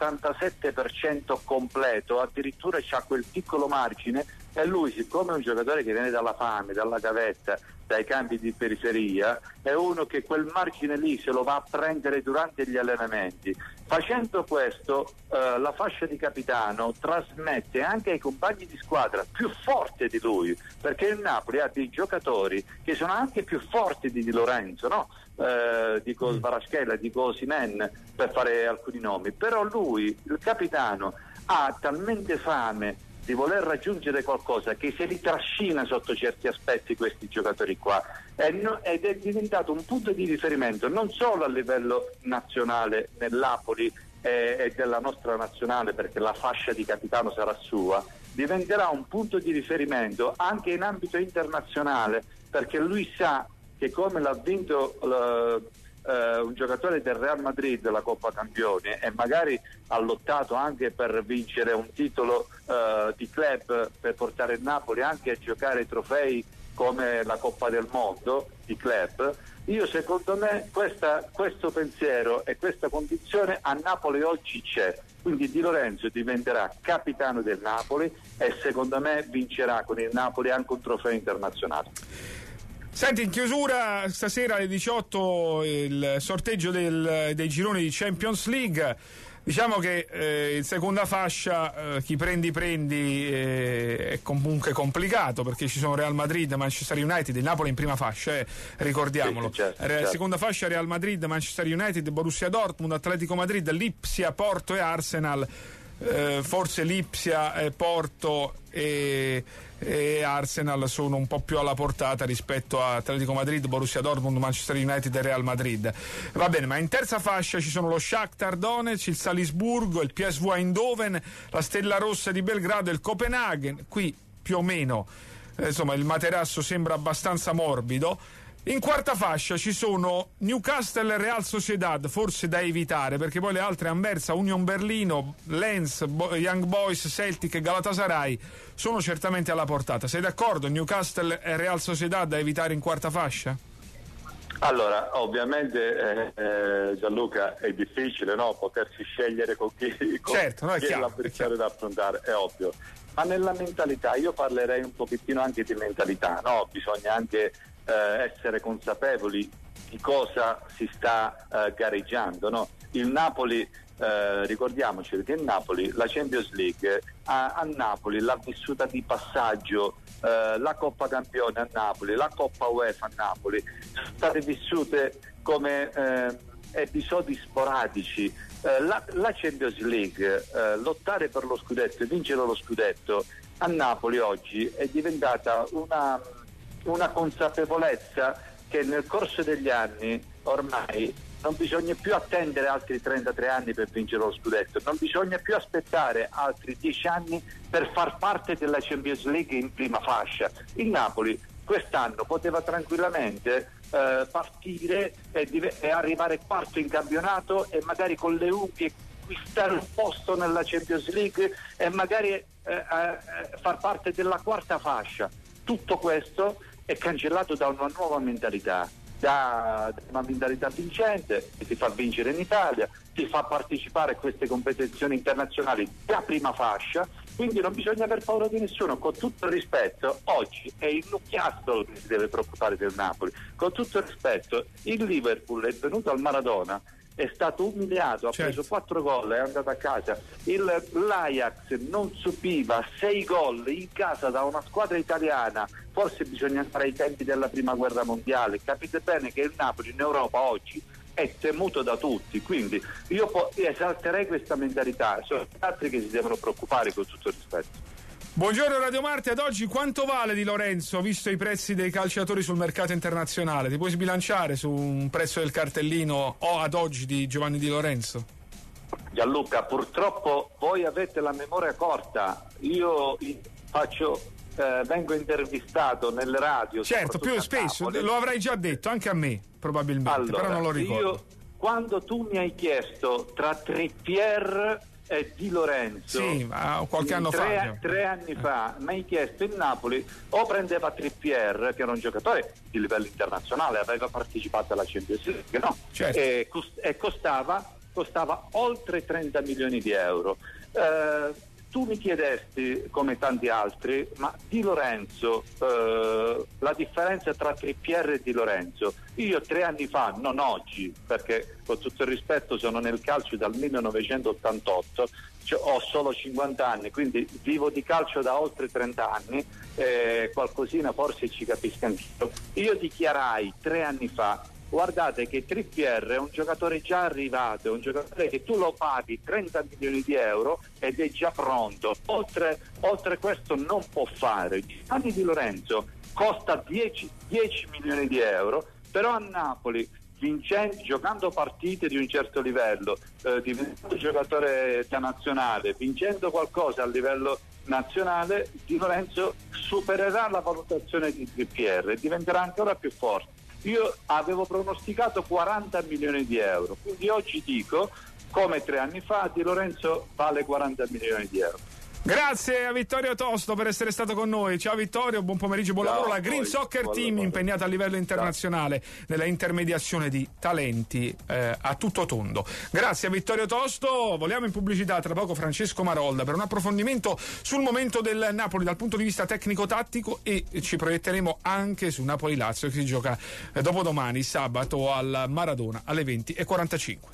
all'87% completo, addirittura c'ha quel piccolo margine e lui, siccome è un giocatore che viene dalla fame, dalla gavetta, dai campi di periferia, è uno che quel margine lì se lo va a prendere durante gli allenamenti. Facendo questo la fascia di capitano trasmette anche ai compagni di squadra più forte di lui, perché il Napoli ha dei giocatori che sono anche più forti di Lorenzo, no? Dico Sbaraschella, dico Osimhen per fare alcuni nomi, però lui, il capitano, ha talmente fame di voler raggiungere qualcosa che se li trascina sotto certi aspetti questi giocatori qua ed è diventato un punto di riferimento non solo a livello nazionale nell'Apoli e della nostra nazionale, perché la fascia di capitano sarà sua, diventerà un punto di riferimento anche in ambito internazionale, perché lui sa che come l'ha vinto un giocatore del Real Madrid la Coppa Campioni e magari ha lottato anche per vincere un titolo di club, per portare il Napoli anche a giocare trofei come la Coppa del Mondo di club, io secondo me questo pensiero e questa condizione a Napoli oggi c'è, quindi Di Lorenzo diventerà capitano del Napoli e secondo me vincerà con il Napoli anche un trofeo internazionale. Senti, in chiusura stasera alle 18 il sorteggio dei gironi di Champions League. Diciamo che in seconda fascia chi prendi è comunque complicato, perché ci sono Real Madrid, Manchester United, il Napoli in prima fascia, ricordiamolo. Sì, certo. Seconda fascia Real Madrid, Manchester United, Borussia Dortmund, Atletico Madrid, Lipsia, Porto e Arsenal. Forse Lipsia, Porto e Arsenal sono un po' più alla portata rispetto a Atletico Madrid, Borussia Dortmund, Manchester United e Real Madrid. Va bene, ma in terza fascia ci sono lo Shakhtar Donetsk, il Salisburgo, il PSV Eindhoven, la Stella Rossa di Belgrado e il Copenaghen. Qui più o meno insomma il materasso sembra abbastanza morbido. In quarta fascia ci sono Newcastle e Real Sociedad, forse da evitare, perché poi le altre, Anversa, Union Berlino, Lens, Young Boys, Celtic e Galatasaray, sono certamente alla portata. Sei d'accordo? Newcastle e Real Sociedad da evitare in quarta fascia? Allora, ovviamente Gianluca è difficile, no? Potersi scegliere con chi certo, chi è l'avversario da affrontare, è ovvio. Ma nella mentalità, io parlerei un pochettino anche di mentalità, no? Bisogna anche essere consapevoli di cosa si sta gareggiando, no? Il Napoli, ricordiamoci che il Napoli, la Champions League a Napoli l'ha vissuta di passaggio, la Coppa Campione a Napoli, la Coppa UEFA a Napoli, sono state vissute come episodi sporadici. La Champions League, lottare per lo scudetto e vincere lo scudetto a Napoli oggi è diventata una consapevolezza che nel corso degli anni ormai non bisogna più attendere altri 33 anni per vincere lo scudetto, non bisogna più aspettare altri 10 anni per far parte della Champions League in prima fascia. Il Napoli quest'anno poteva tranquillamente partire e arrivare quarto in campionato e magari con le unghie acquistare un posto nella Champions League e magari far parte della quarta fascia. Tutto questo è cancellato da una nuova mentalità, da una mentalità vincente che ti fa vincere in Italia, ti fa partecipare a queste competizioni internazionali da prima fascia, quindi non bisogna aver paura di nessuno. Con tutto il rispetto, oggi è il Newcastle che si deve preoccupare del Napoli. Con tutto il rispetto, il Liverpool è venuto al Maradona, è stato umiliato, ha preso 4 gol, è andato a casa. L'Ajax non subiva 6 gol in casa da una squadra italiana. Forse bisogna andare ai tempi della prima guerra mondiale. Capite bene che il Napoli in Europa oggi è temuto da tutti, quindi io esalterei questa mentalità. Sono gli altri che si devono preoccupare, con tutto il rispetto. Buongiorno Radio Marte, ad oggi quanto vale Di Lorenzo, visto i prezzi dei calciatori sul mercato internazionale? Ti puoi sbilanciare su un prezzo del cartellino o ad oggi di Giovanni Di Lorenzo? Gianluca, purtroppo voi avete la memoria corta. Io vengo intervistato nelle radio. Certo, più spesso, lo avrai già detto, anche a me probabilmente, allora, però non lo ricordo. Quando tu mi hai chiesto tra Trippier e Di Lorenzo, sì, ma qualche anno fa, 3 anni fa, mi hai chiesto il Napoli o prendeva Trippier, che era un giocatore di livello internazionale, aveva partecipato alla Champions League, no? Certo. E costava oltre 30 milioni di euro. Tu mi chiedesti, come tanti altri, ma Di Lorenzo, la differenza tra Trippier e Di Lorenzo, io 3 anni fa, non oggi, perché con tutto il rispetto sono nel calcio dal 1988, ho solo 50 anni, quindi vivo di calcio da oltre 30 anni, qualcosina forse ci capisco anch'io. Io dichiarai 3 anni fa: guardate che Trippier è un giocatore già arrivato, è un giocatore che tu lo paghi 30 milioni di euro ed è già pronto, oltre questo non può fare. Giovanni Di Lorenzo costa 10 milioni di euro, però a Napoli, giocando partite di un certo livello, diventando giocatore da nazionale, vincendo qualcosa a livello nazionale, Di Lorenzo supererà la valutazione di Trippier e diventerà ancora più forte. Io avevo pronosticato 40 milioni di euro, quindi oggi dico, come 3 anni fa, Di Lorenzo vale 40 milioni di euro. Grazie a Vittorio Tosto per essere stato con noi. Ciao Vittorio, buon pomeriggio, buon lavoro. La Green Soccer Team impegnata a livello internazionale nella intermediazione di talenti a tutto tondo. Grazie a Vittorio Tosto. Voliamo in pubblicità, tra poco Francesco Marolda per un approfondimento sul momento del Napoli dal punto di vista tecnico-tattico e ci proietteremo anche su Napoli-Lazio, che si gioca dopodomani, sabato, al Maradona alle 20:45.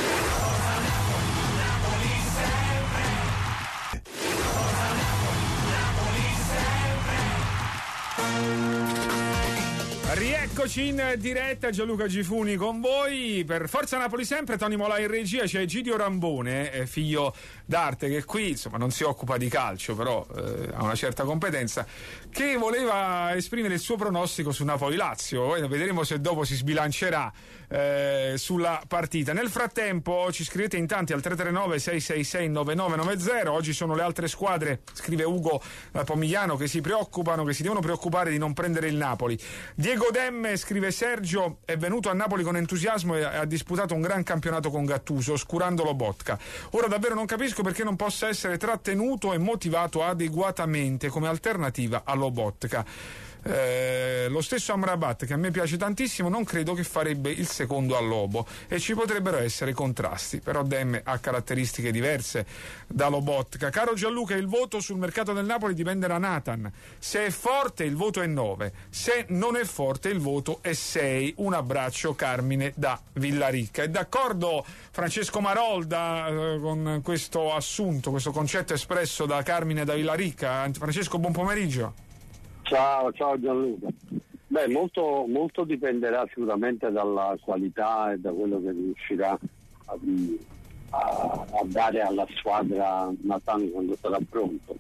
Rieccoci in diretta, Gianluca Gifuni con voi per Forza Napoli sempre. Tony Mola in regia, c'è Egidio Rambone, figlio d'arte, che qui insomma non si occupa di calcio, però ha una certa competenza, che voleva esprimere il suo pronostico su Napoli-Lazio. Vedremo se dopo si sbilancerà sulla partita. Nel frattempo ci scrivete in tanti al 339-666-9990. Oggi sono le altre squadre, scrive Ugo Pomigliano, che si devono preoccupare di non prendere il Napoli. Diego Demme, scrive Sergio, è venuto a Napoli con entusiasmo e ha disputato un gran campionato con Gattuso, oscurando Lobotka. Ora davvero non capisco perché non possa essere trattenuto e motivato adeguatamente come alternativa a Lobotka. Lo stesso Amrabat, che a me piace tantissimo, non credo che farebbe il secondo a Lobo e ci potrebbero essere contrasti, però Demme ha caratteristiche diverse da Lobotka. Caro Gianluca, il voto sul mercato del Napoli dipende da Nathan. Se è forte il voto è 9, se non è forte il voto è 6. Un abbraccio, Carmine da Villaricca. È d'accordo Francesco Marolda con questo assunto, questo concetto espresso da Carmine da Villaricca? Francesco, buon pomeriggio. Ciao Gianluca. Beh, molto dipenderà sicuramente dalla qualità e da quello che riuscirà a dare alla squadra Nathan quando sarà pronto.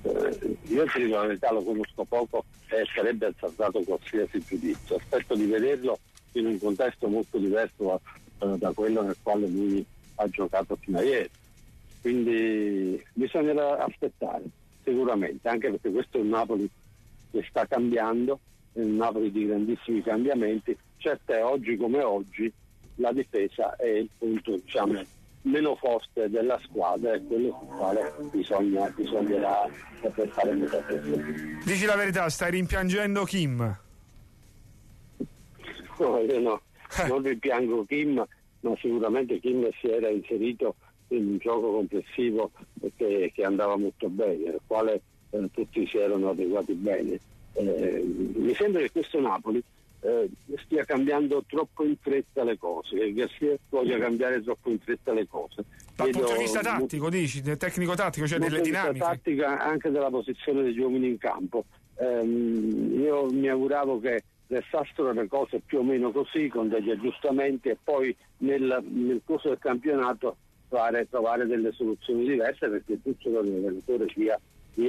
io ti dico la verità, lo conosco poco e sarebbe azzardato qualsiasi giudizio. Aspetto di vederlo in un contesto molto diverso da quello nel quale lui ha giocato fino a ieri. Quindi bisognerà aspettare sicuramente, anche perché questo è un Napoli che sta cambiando, è un Napoli di grandissimi cambiamenti. Certo è, oggi come oggi la difesa è il punto, diciamo, meno forte della squadra, è quello sul quale bisognerà fare molta attenzione. Dici la verità, stai rimpiangendo Kim? No, io no, non rimpiango Kim, ma sicuramente Kim si era inserito in un gioco complessivo che andava molto bene, al quale tutti si erano adeguati bene. Mi sembra che questo Napoli stia cambiando troppo in fretta le cose, che Garcia voglia cambiare troppo in fretta le cose. Dal punto di vista tattico, dici, tecnico-tattico, cioè delle dinamiche? Tattica, anche della posizione degli uomini in campo. Io mi auguravo che restassero le cose più o meno così, con degli aggiustamenti, e poi nel corso del campionato trovare delle soluzioni diverse, perché tutto l'allenatore sia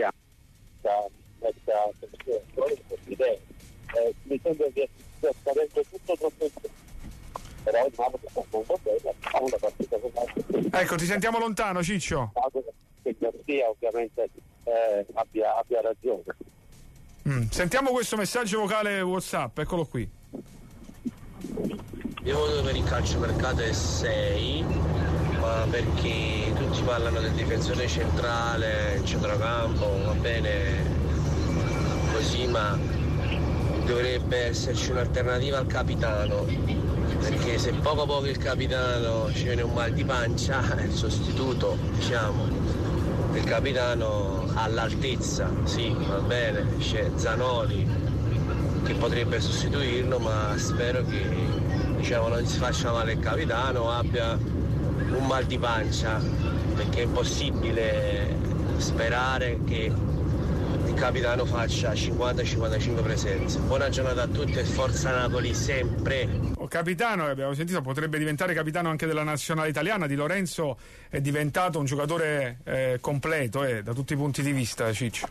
idee. Mi sembra che stia accadendo tutto troppo in fretta, però il Napoli sta molto bene, fa una partita con Ecco, ti sentiamo lontano, Ciccio. Che Garcia ovviamente abbia ragione. Sentiamo questo messaggio vocale WhatsApp, eccolo qui. Io voto per il calciomercato è 6, ma perché tutti parlano del difensore centrale, il centrocampo, va bene così, ma dovrebbe esserci un'alternativa al capitano, perché se poco il capitano ci viene un mal di pancia, il sostituto, diciamo, del capitano all'altezza, sì, va bene, c'è Zanoli che potrebbe sostituirlo, ma spero che, diciamo, non si faccia male il capitano, abbia un mal di pancia, perché è impossibile sperare che il capitano faccia 50-55 presenze. Buona giornata a tutti e forza Napoli sempre. Capitano, che abbiamo sentito, potrebbe diventare capitano anche della nazionale italiana. Di Lorenzo è diventato un giocatore completo da tutti i punti di vista, Ciccio.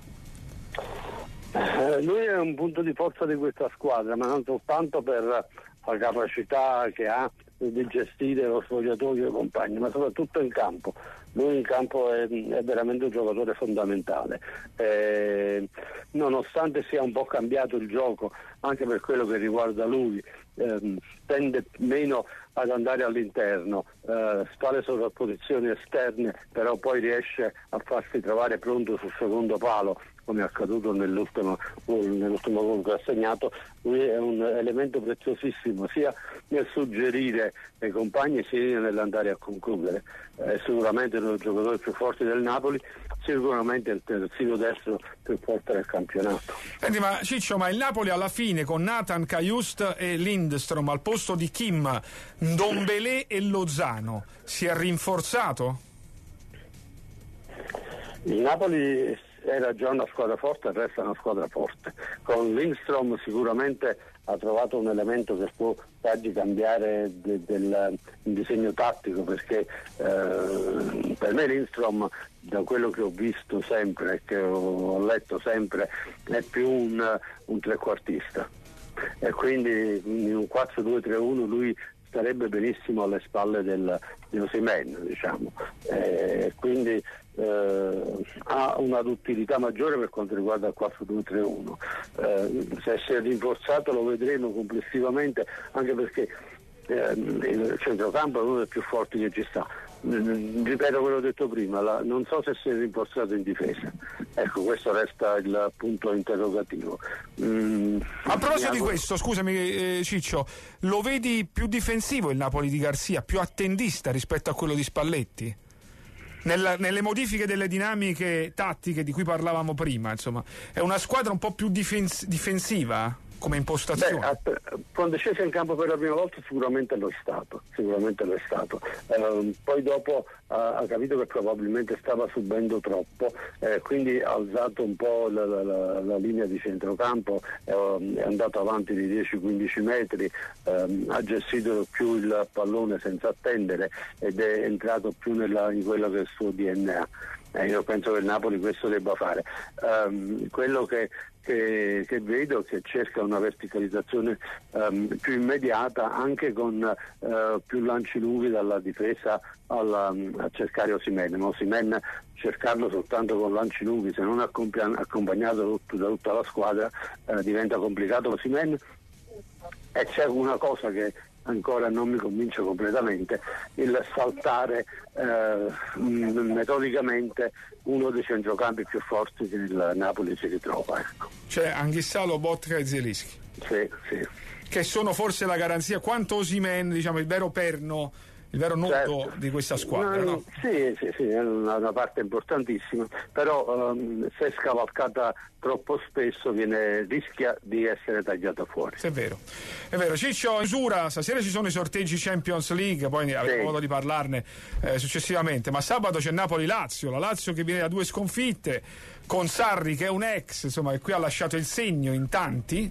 Lui è un punto di forza di questa squadra, ma non soltanto per la capacità che ha di gestire lo spogliatoio e i compagni, ma soprattutto in campo. Lui in campo è veramente un giocatore fondamentale, nonostante sia un po' cambiato il gioco anche per quello che riguarda lui, tende meno ad andare all'interno, fa le sovrapposizioni esterne, però poi riesce a farsi trovare pronto sul secondo palo, come è accaduto nell'ultimo gol che ha segnato. Lui è un elemento preziosissimo sia nel suggerire ai compagni sia nell'andare a concludere. È sicuramente uno dei giocatori più forti del Napoli, sicuramente il terzino destro più forte del campionato. Senti, ma Ciccio, ma il Napoli alla fine con Nathan, Cajuste e Lindstrom al posto di Kim, Ndombele e Lozano si è rinforzato? Il Napoli era già una squadra forte e resta una squadra forte. Con Lindstrom sicuramente ha trovato un elemento che può fargli cambiare del disegno tattico, perché per me Lindstrom, da quello che ho visto sempre e che ho letto sempre, è più un trequartista, e quindi in un 4-2-3-1 lui starebbe benissimo alle spalle di Osimhen, diciamo, quindi ha una duttilità maggiore per quanto riguarda il 4-2-3-1. Se si è rinforzato lo vedremo complessivamente, anche perché il centrocampo è uno dei più forti che ci sta. Ripeto quello detto prima, non so se si è rinforzato in difesa. Ecco, questo resta il punto interrogativo. A proposito di questo, scusami Ciccio, lo vedi più difensivo il Napoli di Garcia, più attendista rispetto a quello di Spalletti? Nelle modifiche delle dinamiche tattiche di cui parlavamo prima, insomma, è una squadra un po' più difensiva come impostazione? Quando è sceso in campo per la prima volta sicuramente lo è stato. Poi dopo ha capito che probabilmente stava subendo troppo, quindi ha alzato un po' la linea di centrocampo, è andato avanti di 10-15 metri, ha gestito più il pallone senza attendere ed è entrato più in quello che è il suo DNA. Io penso che il Napoli questo debba fare. Quello che vedo è che cerca una verticalizzazione più immediata, anche con più lanci lunghi dalla difesa a cercare Osimhen. Ma Osimhen cercarlo soltanto con lanci lunghi, se non accompagnato da tutta la squadra, diventa complicato. Osimhen, e c'è una cosa che ancora non mi convince completamente, il saltare metodicamente uno dei centrocampi più forti che il Napoli si ritrova, ecco. Cioè Anghissà, Lobotka e Zielinski, che sono forse la garanzia, quanto Osimhen, diciamo, il vero perno, il vero nodo di questa squadra, no? Sì, è una parte importantissima, però se scavalcata troppo spesso rischia di essere tagliata fuori. È vero. Ciccio, in chiusura, stasera ci sono i sorteggi Champions League, poi avremo modo di parlarne successivamente, ma sabato c'è Napoli-Lazio, la Lazio che viene da 2 sconfitte, con Sarri che è un ex, insomma, che qui ha lasciato il segno in tanti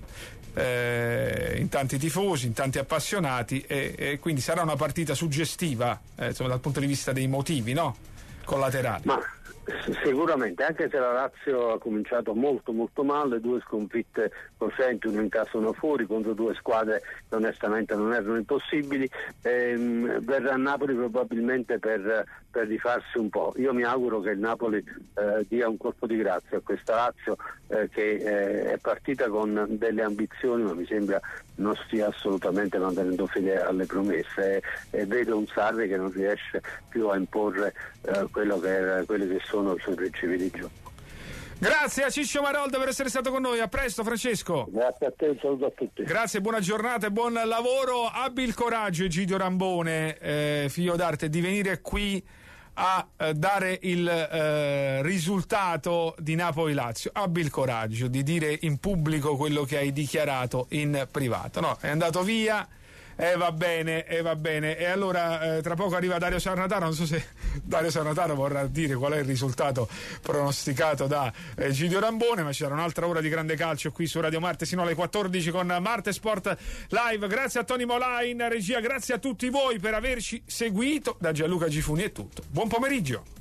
tifosi, in tanti appassionati, e quindi sarà una partita suggestiva, insomma, dal punto di vista dei motivi, no? Collaterali. Ma sicuramente, anche se la Lazio ha cominciato molto molto male, 2 sconfitte coscienti, una in casa, una fuori, contro 2 squadre che onestamente non erano impossibili, verrà a Napoli probabilmente per rifarsi un po'. Io mi auguro che il Napoli dia un colpo di grazia a questa Lazio che è partita con delle ambizioni, ma mi sembra non stia assolutamente mantenendo fede alle promesse, e vedo un Sarri che non riesce più a imporre quelli che sono i suoi principi di gioco. Grazie a Ciccio Marolda per essere stato con noi. A presto, Francesco. Grazie a te, un saluto a tutti. Grazie, buona giornata e buon lavoro. Abbi il coraggio, Egidio Rambone, figlio d'arte, di venire qui a dare il risultato di Napoli-Lazio. Abbi il coraggio di dire in pubblico quello che hai dichiarato in privato. No, è andato via. Va bene. E allora tra poco arriva Dario Sarnataro. Non so se Dario Sarnataro vorrà dire qual è il risultato pronosticato da Egidio Rambone, ma ci sarà un'altra ora di grande calcio qui su Radio Marte sino alle 14 con Marte Sport Live. Grazie a Tony Molà in regia, grazie a tutti voi per averci seguito. Da Gianluca Gifuni è tutto. Buon pomeriggio.